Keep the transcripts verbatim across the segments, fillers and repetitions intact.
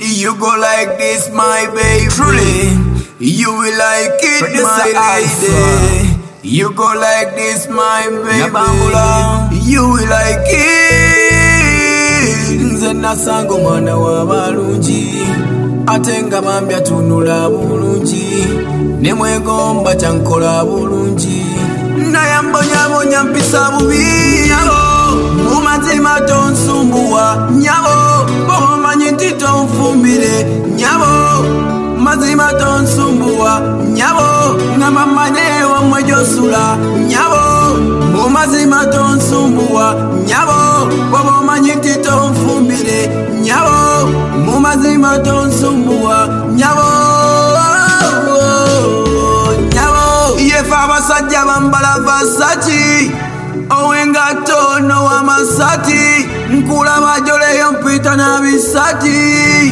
You go like this, my baby. Truly, you will like it, my lady. You go like this, my baby. You will like it. Nze nasango mwana wa balungi, atenga mambya tunula bulungi, nemwegomba chankola bulungi, nayambonyabonya mpisa bubi. Nyabo mumazima tonsumbuwa, nyabo bomanyi nti tonfumbire, nyabo mazima tonsumbuwa, nyabo ngamba manye wamwe josula, nyabo mumazima tonsumbuwa, nyabo bomanyi nti tonfumbire, nyabo mumazima tonsumbuwa, nyabo nyabo yefa abasajja bambala Versace, owengato no amasati, nkula majole yompita na bisati.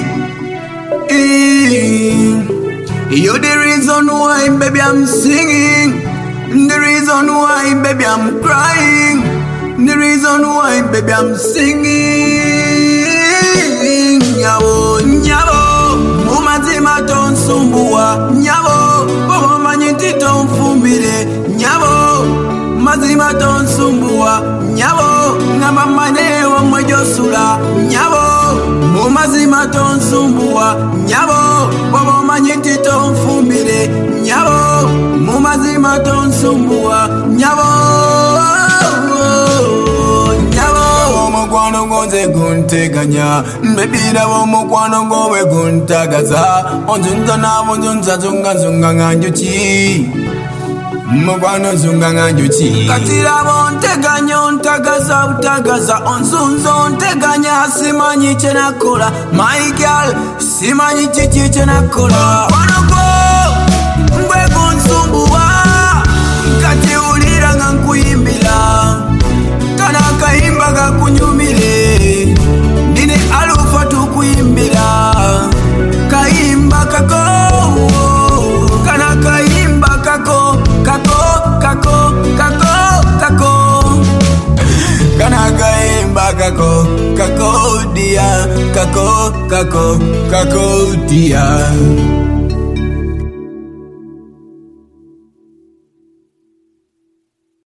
You're the reason why, baby, I'm singing. The reason why, baby, I'm crying. The reason why, baby, I'm singing. Nyabo, nyabo, mumazima tonsumbuwa, nyabo, bobo manyinti tonfumbire, nyabo, mazima tonsumbuwa, nyabo, ngamba mane wamwe josula, nyabo, mumazima tonsumbuwa, nyabo, bobo manyinti tonfumbire, nyabo, mumazima tonsumbuwa, nyabo, nyabo. Omukwano gonze gunteganya, mbebira omukwano gowe guntagaza, onzunza nabo nzunza zunga zunga nganjuki, mukwano zunga nganjuki. Katirabo nteganya ontagaza butagaza, onzunza onteganya simanyi kyenakola, my girl simanyi kiki kyenakola. Mukwano gwo ngwe gunsumbuwa, kati ulira nga nkuyimbira, kana akayimba gakunyumire, ndine alufa tukuyimbira, kayimba kako, kana kayimba kako, kako, kako, kako, kako, kana kayimba kako, kako dia, kako, kako, kako dia.